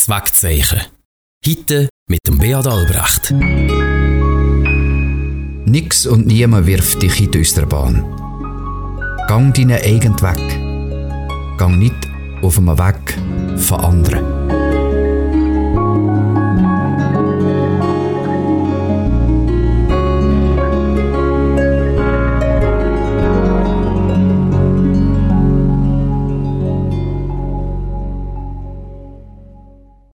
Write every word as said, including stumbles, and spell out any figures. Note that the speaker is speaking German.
Das Wegzeichen. Heute mit dem Beat Albrecht. Nix und niemand wirft dich in die Österbahn. Gang deinen eigenen Weg. Gang nicht auf einem Weg von anderen.